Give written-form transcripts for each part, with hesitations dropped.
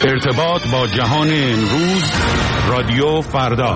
ارتباط با جهان امروز، رادیو فردا.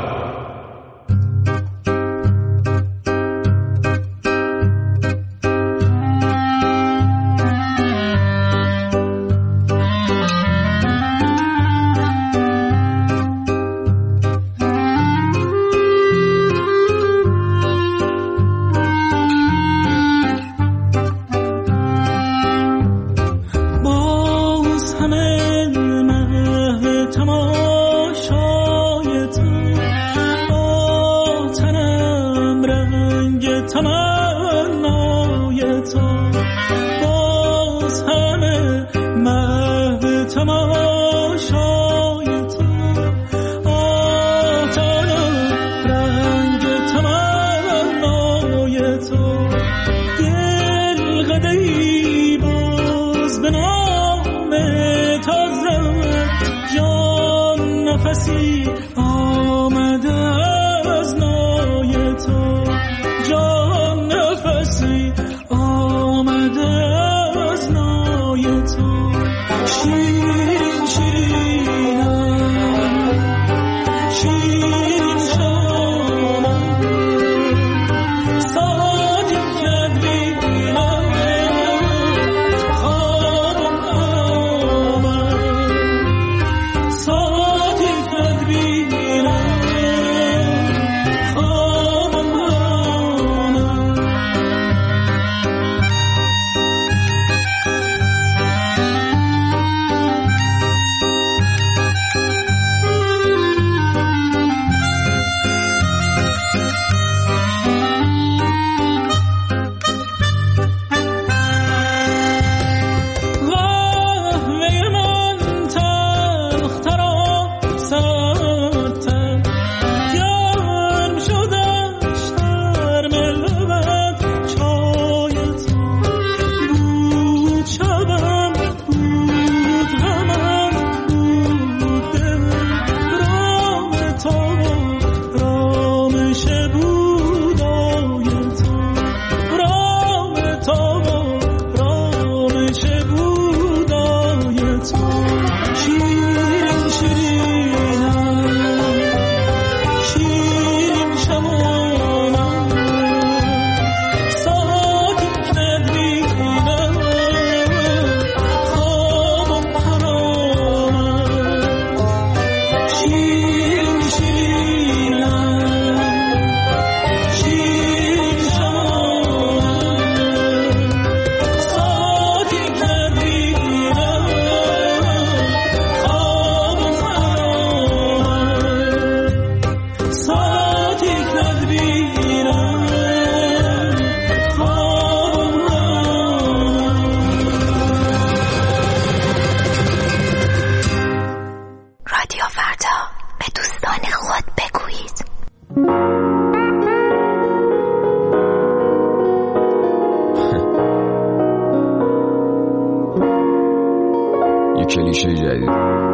کلیشه جدید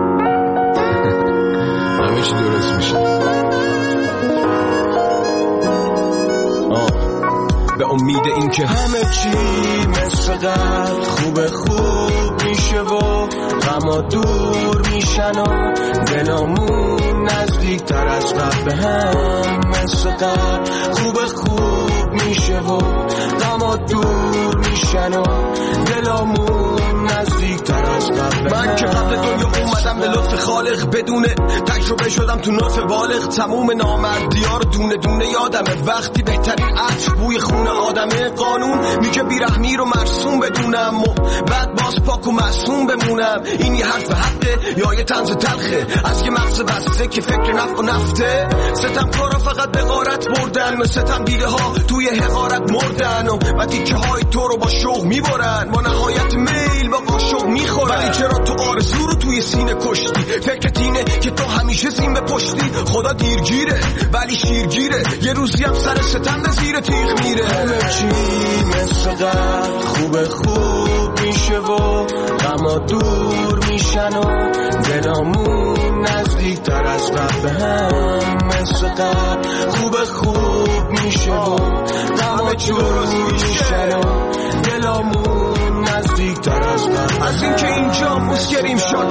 همه چی درست میشه. به امید این که همه چی مثل قبل خوب میشه و غما دور میشن و دلامون نزدیک تر از قبل به هم مثل قبل خوب میشه و غما دور میشن و دلامون نزدیک تر از قبل. من که قبل دنیا اومدم به لطف خالق بدونه تجربه شدم تو ناف بالغ. تموم نامردی‌ها رو دونه دونه یادمه وقتی بهترین عطر بوی خون آدمه. قانون میگه بیرحمی رو مرسوم بدونم و بعد باز پاک و معصوم بمونم. این یه حرف حقه یا یه طنز تلخه از یه مغز بسته که فکر نفع و نفته. ستمکارا فقط به غارت بردن و ستم دیده ها توی حقارت مردن و تیکه های تو رو با شوق میبرن با نهایت میل با قاشق میخورن. ولی چرا تو آرزو رو توی سینه کشتی؟ فکرت اینه که تو همیشه زین به پشتی. خدا دیرگیره ولی شیرگیره یه روزی هم سر ستم به زیر تیغ میره. همه چی مثل قبل خوب میشه و غما دور میشن و دلامون نزدیک تر از قبل به هم مثل قبل خوب میشه و غما دور میشن و دلامون نزدیک تر از قبل. از اینکه اینجا مسکریم شاکریم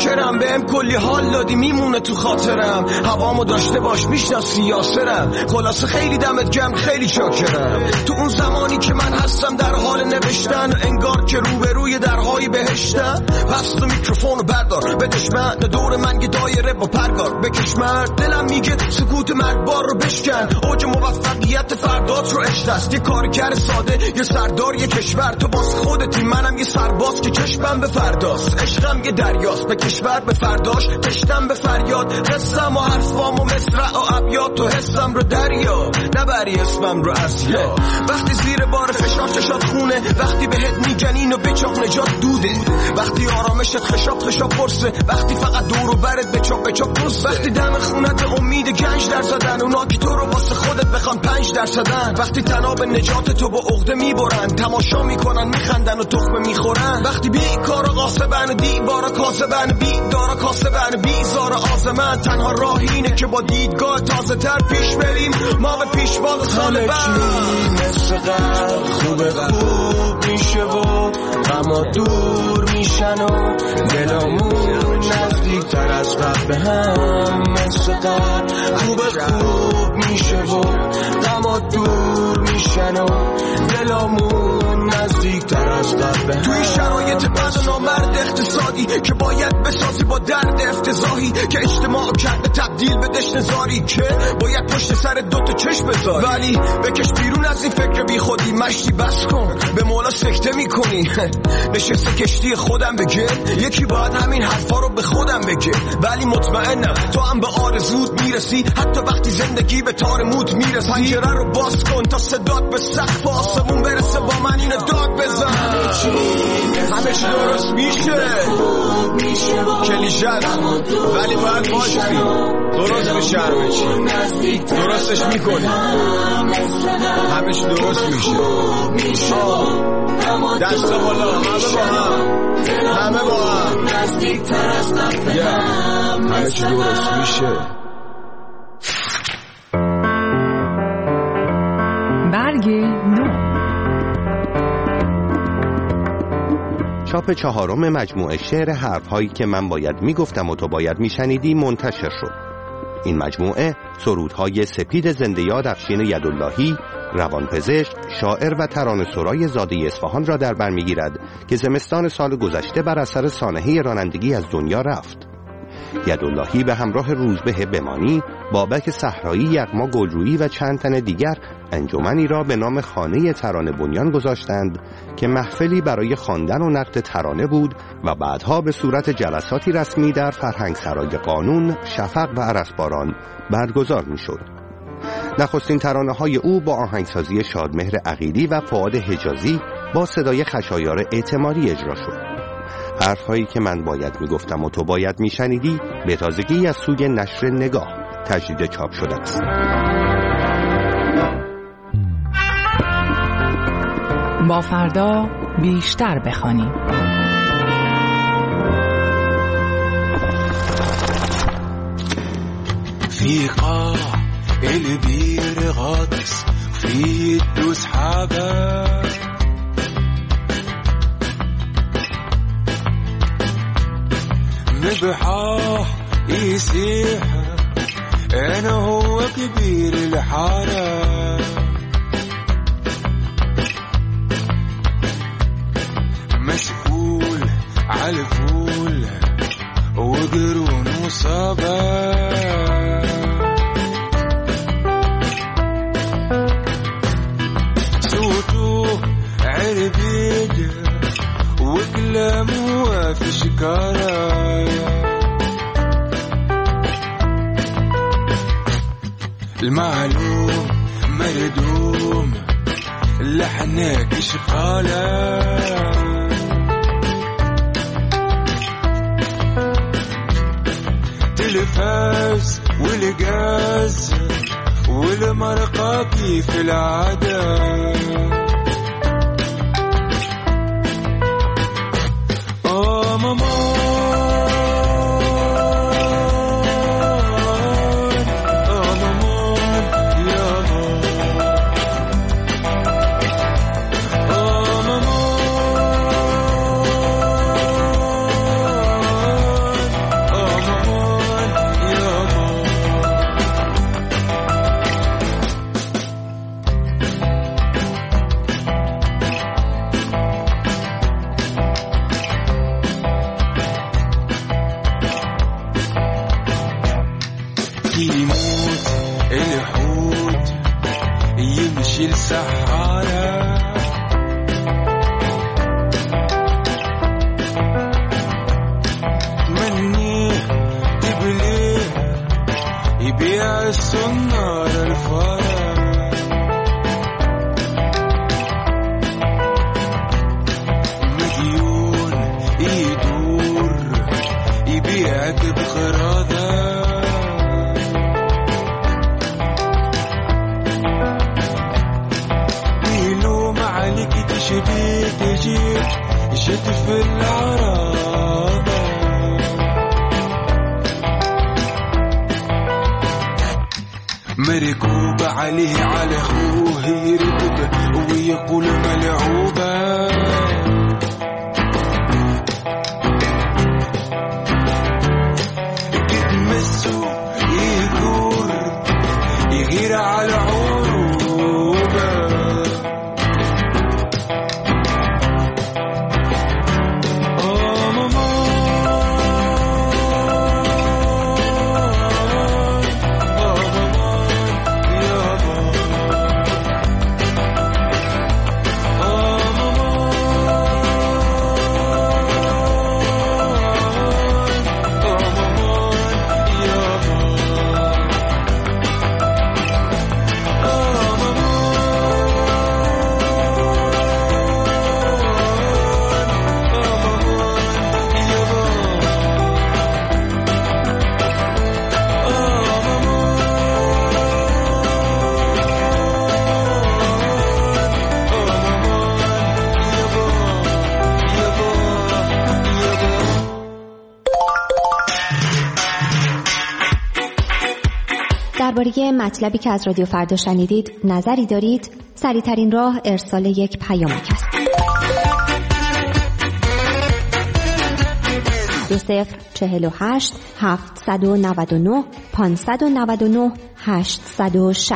چاکرم بهم کلی حال دادی میمونه تو خاطرم هوامو داشته باش میشناسی یاسرم خلاصه خیلی دمت گرم خیلی چاکرم تو اون زمانی که من هستم در حال نوشتن انگار که روبروی درهای بهشتم پس تو میکروفونو بردار بدش من دور من یه دایره با پرگار بکش مرد دلم میگه سکوت مرگبار رو بشکن اوج موفقیت فردات رو اشتست یه کارگر ساده یه سردار یه کشور تو باز خودتی منم یه سرباز که چشمم به فرداست عشقم یه دریاست به کشور به فرداش تشتم به فریاد قصم و حرفام و مصرع و ابیات تو حسم رو دریا نبری اسمم رو اسیا وقتی زیر بار فشار چشات خونه وقتی بهت میگن اینو بچاق نجات دوده وقتی آرامشت خشاب پرسه وقتی فقط دور و برت بچاق پرسه وقتی دم خونت امید گنج در زدن اونا که تو رو واسه خودت بخوان 5% وقتی تناب نجات تو با عقده میبرن تماشا میکنن میخندن و تخمه میخورن وقتی بیکار و قاسبن دیوارا کاسبن بیدارا کاسبن بیزار آزمن تنها راه اینه که با دیدگاه تازه تر پیش بریم ما به پیشواز سال بعد مثل قلب خوب میشه و غما دور میشن و دلامون نزدیک تر از قبل به هم مثل قلب خوب میشه و غما دور میشن و دلامون نزدیک تر از قبل به هم توی شرایط بد و نامرد اقتصادی که باید بسازی با درد افتضاحی که اجتماع کرده تبدیل به دشت نزاری که باید پشت سر دوتا چشم بذاری ولی بکش بیرون از این فکر بی خودی مشتی بس کن به مولا سکته میکنی نشسته کشتی خودم بگه یکی باید همین حرفا رو به خودم بگه ولی مطمئنم تو هم به آرزوت میرسی حتی وقتی زندگی به تار موت میرسی پنجره رو باز کن تا صدات به سقف آسمون برسه با من اینو داد بزن همه چی درست میشه کلیشه ولی باید باشی درست میشه همه چی درستش میکنی همه چی درست میشه دست بالا همه با هم همه چی درست میشه برگ نو چاپ 4 مجموعه شعر حرف‌هایی که من باید میگفتم و تو باید میشنیدی منتشر شد. این مجموعه سرودهای سپید زنده یاد افشین یداللهی، روانپزشک، شاعر و ترانه‌سرای زاده اصفهان را در بر میگیرد که زمستان سال گذشته بر اثر سانحه رانندگی از دنیا رفت. یداللهی به همراه روزبه بمانی، بابک صحرایی، یغما گلرویی و چند تن دیگر انجمنی را به نام خانه ترانه بنیان گذاشتند که محفلی برای خواندن و نقد ترانه بود و بعدها به صورت جلساتی رسمی در فرهنگسرای قانون، شفق و ارسباران برگزار می‌شد. نخستین ترانه‌های او با آهنگسازی شادمهر عقیلی و فؤاد حجازی با صدای خشایار اعتمادی اجرا شد. حرف‌هایی که من باید میگفتم و تو باید میشنیدی به تازگی از سوی نشر نگاه تجدید چاپ شده است. با فردا بیشتر بخوانیم. في قاع البير غاطس في الدوس حابة مبحاه يسيح انا هو كبير الحارة مسؤول عالفول وقرون وصابة صوته عربيد وكلامه في شكارة المعلوم مردوم لحنك شقالة تلفاز والغاز والمرقة كيف العادة سحارة مني تبليه يبيع السنار الفارة مديون يدور يبيعك بخراذة يلوم عليك تشبيه تجيب شتف العراضة مركوب عليه على أخوه يركب ويقول ملعوبة تتمسه يغير على عروبة درباره مطلبی که از رادیو فردا شنیدید نظری دارید؟ سریع‌ترین راه ارسال یک پیامک است. 2048 799 599 860.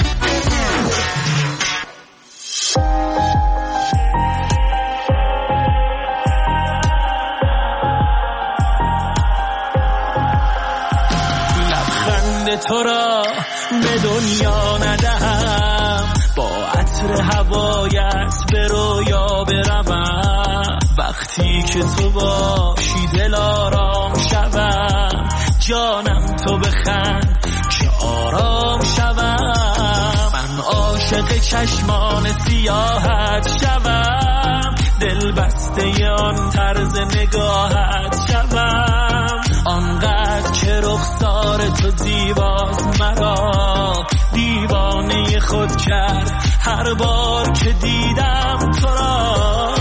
تو را به دنیا ندهم، با عطر هوایت به رویا بروم. وقتی که تو باشی دل آرام شوم، جانم تو بخند که آرام شوم. من عاشق چشمان سیاحت شوم، دل بسته آن طرز نگاهت شوم. آنقدر که رخسار تو زیباست مرا دیوانه خود کرد هر بار که دیدم تو را.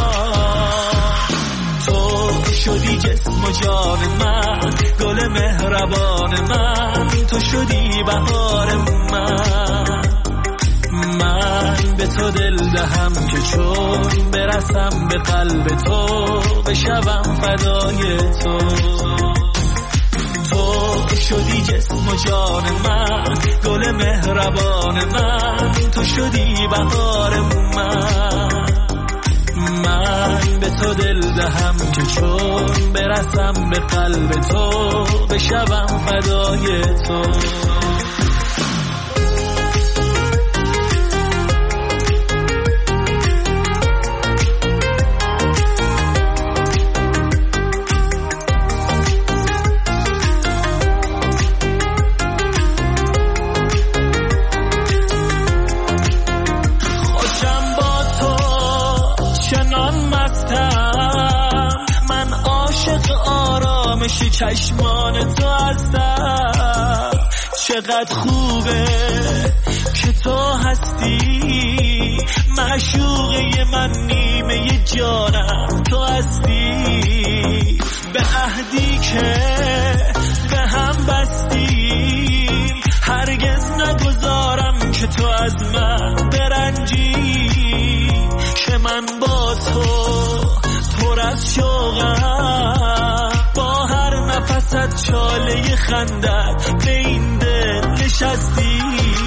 تو شدی جسم و جان من، گل مهربان من، تو شدی بهار من. من به تو دل دهم که چون برسم به قلب تو بشوم فدای تو. تو شدی جسم و جان من، گل مهربان من، تو شدی بهار من. من به تو دل دهم که چون برسم به قلب تو بشوم فدای تو. چشمان تو هستم، چقدر خوبه که تو هستی. معشوقه من نیمه جانم تو هستی. به عهدی که به هم بستیم هرگز نگذارم که تو از من برنجی. که من با تو پر از شوقم، با هر نفست چاله خندت به این دل نشستی.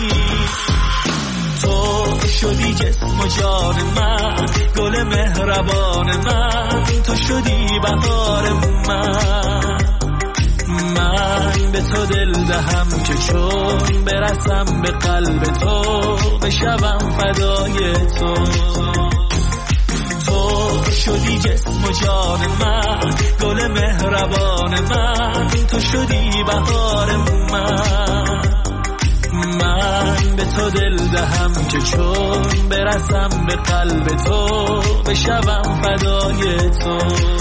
تو شدی جسم و جان من، گل مهربان من، تو شدی بهار من. من به تو دل دهم که چون برسم به قلب تو بشوم فدای تو. تو شدی جسم و جان من، گل مهربان من، تو شدی بهار من به تو دل دهم که چون برسم به قلب تو بشوم فدای تو.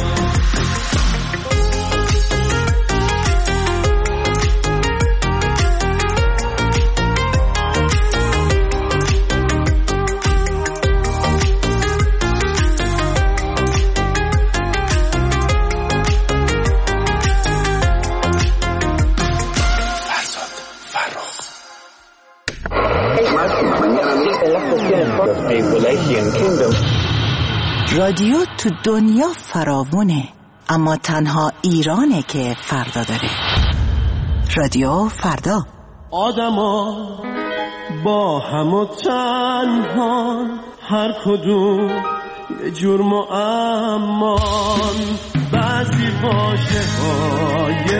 رادیو تو دنیا فراوونه، اما تنها ایرانه که فردا داره. رادیو فردا. آدما با هم و تنها، هر کدوم یه جرم و امان، بعضی واژه های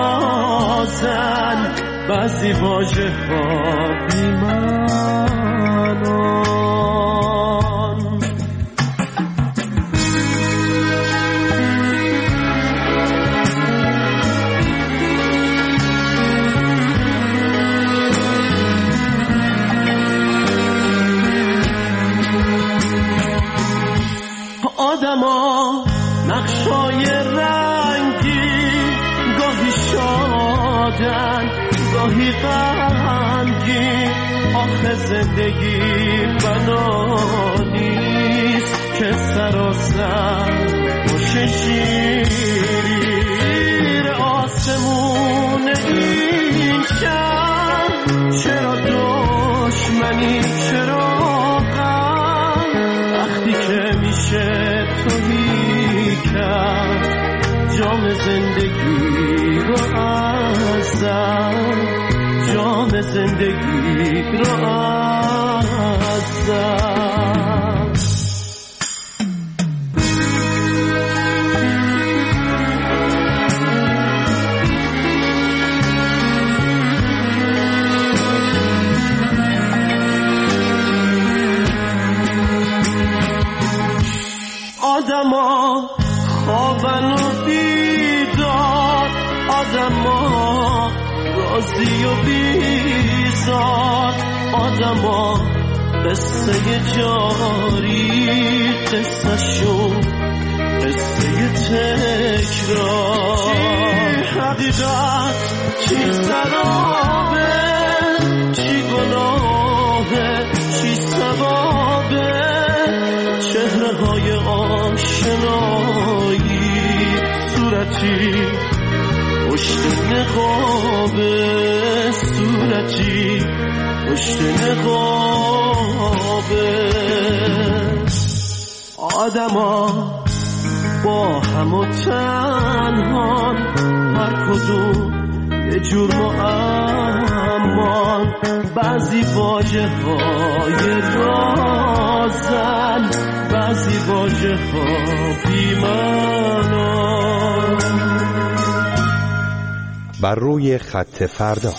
رازن، بعضی واژه ها بی‌معنان. آدما نقشای رنگی، گاهی شادن گاهی غمگین، آخه زندگی بنا نیست که سراسر باشه شیر آسمون این شهر. چرا دشمنی، چرا غم، وقتی که میشه توهی کرد جام زندگی رو ازم، جام زندگی رو ازم. آدما خوابن و بیدار، آدما راضی و بیزار، آدما قصه جاری، قصه شون قصه تکرار. چی حقیقت، چی سرابه، چی گناهه، چی ثوابه، چهره های آشنایی، صورتی پشت نقابه، صورتی پشت نقابه. آدما با هم و تنها، هر کدوم یه جرم و امان، بعضی واژه های رازن، بعضی واژه ها بی‌معنان. بر روی خط فردا.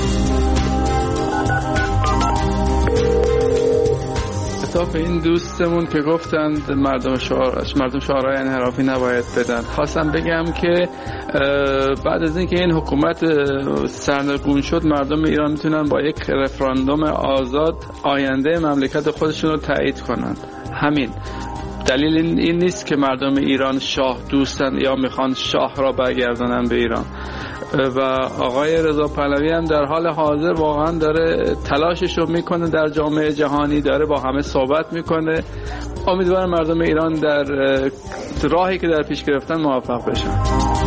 خطاب این دوستمون که گفتند مردم شعارهای انحرافی نباید بدن، خواستم بگم که بعد از اینکه این حکومت سرنگون شد، مردم ایران میتونن با یک رفراندوم آزاد آینده مملکت خودشون رو تایید کنند. همین دلیل این نیست که مردم ایران شاه دوستن یا میخوان شاه را برگردانن به ایران. و آقای رضا پهلوی هم در حال حاضر واقعا داره تلاشش رو میکنه، در جامعه جهانی داره با همه صحبت میکنه. امیدوارم مردم ایران در راهی که در پیش گرفتن موفق بشن.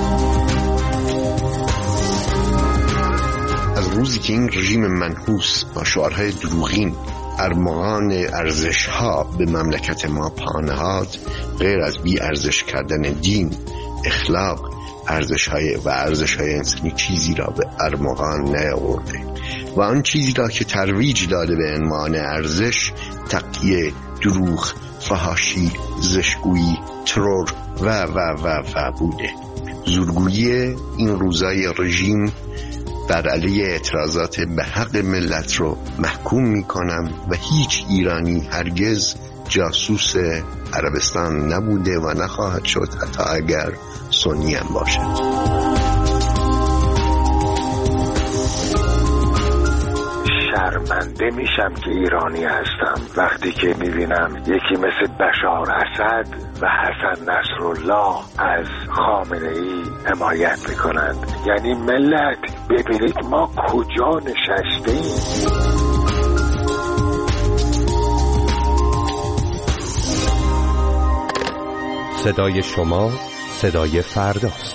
از روزی که این رژیم منحوس با شعارهای دروغین ارمغان ارزش‌ها به مملکت ما پانهاد، غیر از بی ارزش کردن دین، اخلاق، ارزش‌های انسانی چیزی را به ارمغان نیاورده و آن چیزی را که ترویج داده به عنوان ارزش، تقیه، دروغ، فحاشی، زشتگویی، ترور و بوده. زورگویی این روزای رژیم بر علیه اعتراضات به حق ملت رو محکوم میکنم و هیچ ایرانی هرگز جاسوس عربستان نبوده و نخواهد شد، حتی اگر سنی هم باشد. شرمنده میشم که ایرانی هستم وقتی که میبینم یکی مثل بشار اسد و حسن نصرالله از خامنه ای حمایت میکنند. یعنی ملت ببینید ما کجا نشستیم. صدای شما صدای فرداست.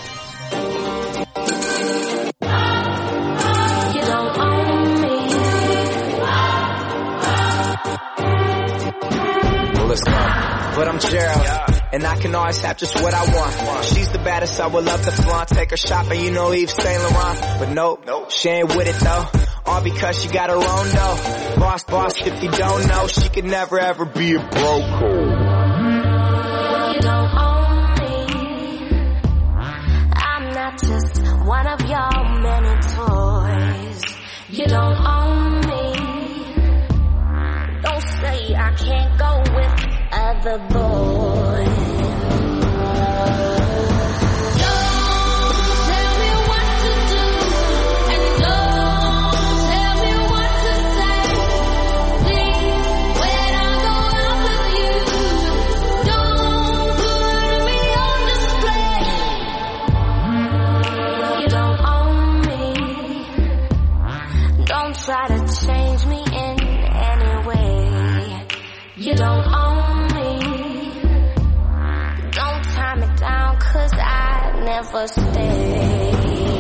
But I'm Gerald, and I can always have just what I want. She's the baddest, I would love to flaunt. Take her shopping, you know Yves Saint Laurent. But nope, she ain't with it though. All because she got her own dough. Boss, if you don't know, she could never ever be a broke. You don't own me. I'm not just one of your many toys. You don't own me. Don't say I can't go with other boys. Try to change me in any way. You don't own me. Don't tie me down 'cause I never stay.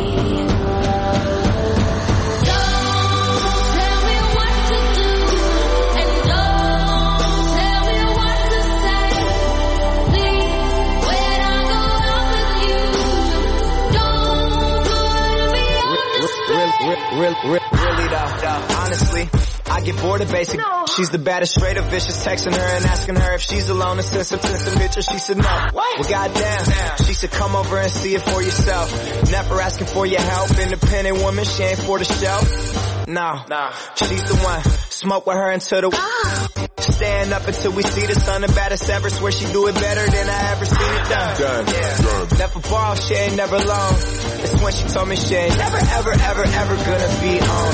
Really though, honestly, I get bored of basic. No. She's the baddest, straight up vicious. Texting her and asking her if she's alone and send some pictures. She said no. What? Well, goddamn. She said come over and see it for yourself. Never asking for your help. Independent woman, she ain't for the show. No, she's the one. Smoke with her until the stand up until we see the sun. The baddest ever. Swear she do it better than I ever seen it done. Yeah. Never ball, she ain't never alone. It's when she told me she ain't never, ever, ever, ever gonna be on.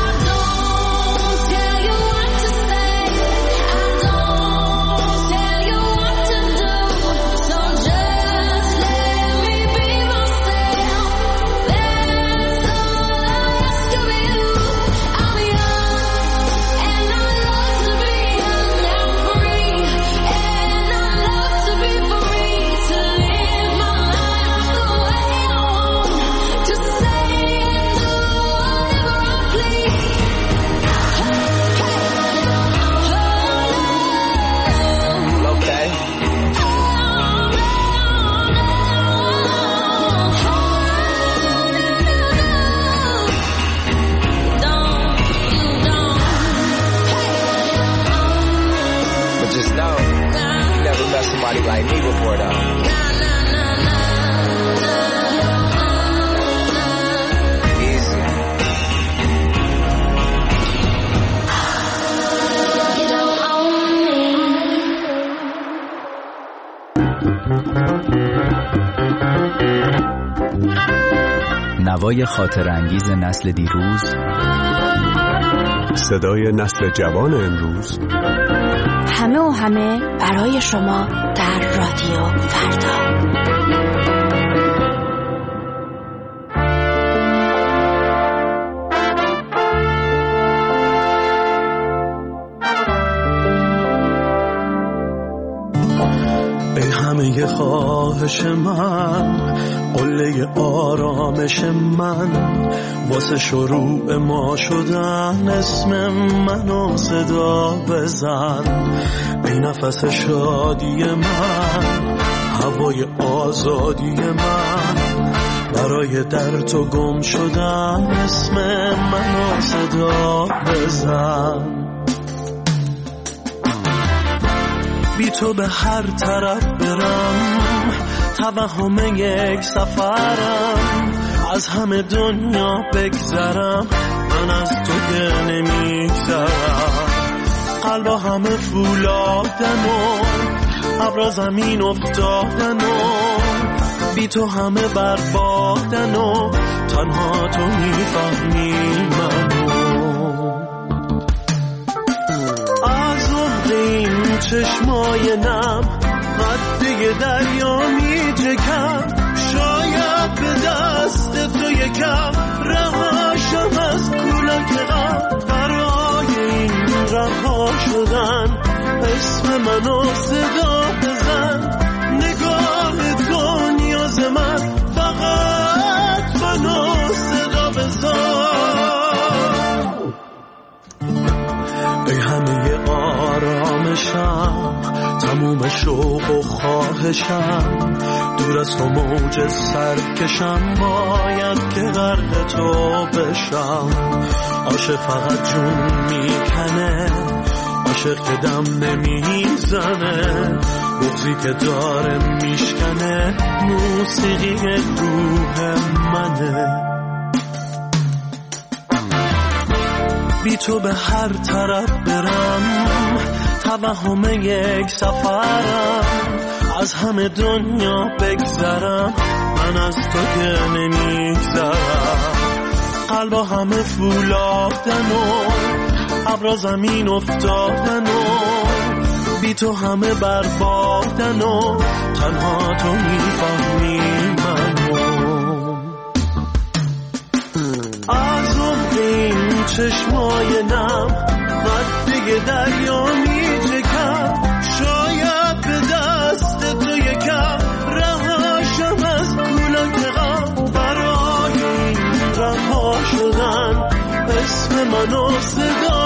Just know, you never met somebody like me before though. Easy. You don't own me. نوای خاطر انگیز نسل دیروز، صدای نسل جوان امروز، همه و همه برای شما در رادیو فردا. ای همه خواهش من، قله آرامش من، واسه شروع ما شدن اسم منو صدا بزن. ای نفس شادی من، هوای آزادی من، برای در تو گم شدن اسم منو صدا بزن. بی تو به هر طرف برم، توهم یک سفرم، از از همه دنیا بگذرم، من از تو که نمیگذرم. قلبا همه فولادن و ابرا زمین افتادن و بی تو همه بربادن و تنها تو میفهمی منو. از عمق این چشمای نم قده دریا میچکم، شاید به دست تو یکم رهاشم از کولاک غم. برای این رها شدن اسم منو صدا بزن، نگاه تو نیاز من، فقط منو صدا بزن. ای همه آرامشم، تموم شوق و خواهشم، دور از تو موج سرکشم، باید که غرق تو بشم. عاشق فقط جون میکنه، عاشق که دم نمیزنه، بغضی که داره میشکنه، موسیقی روح منه. بی تو به هر طرف برم، توهم یک سفرم، از همه دنیا بگذرم، من از تو که نمیگذرم. قلبا همه فولادن و ابرا زمین افتادن و بی تو همه بربادن و تنها تو میفهمی منو. از عمق این چشمای نم قده دریا میچکم، شاید به دست تو یکم رهاشم از کولاک غم. برای این رها شدن اسم منو صدا